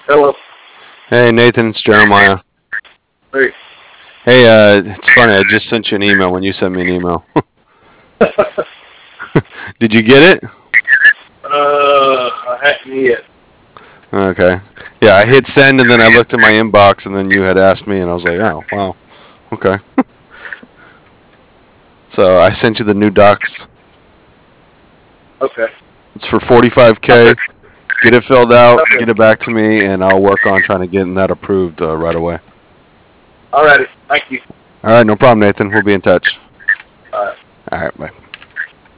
Hello. Hey Nathan, it's Jeremiah. Hey. Hey, it's funny. I just sent you an email when you sent me an email. Did you get it? I hadn't yet. Okay. Yeah, I hit send and then I looked at my inbox and then you had asked me and I was like, oh wow, okay. So I sent you the new docs. Okay. It's for 45K. Get it filled out, get it back to me, and I'll work on trying to get that approved right away. Alrighty. Thank you. All right, no problem, Nathan. We'll be in touch. All right. All right, bye.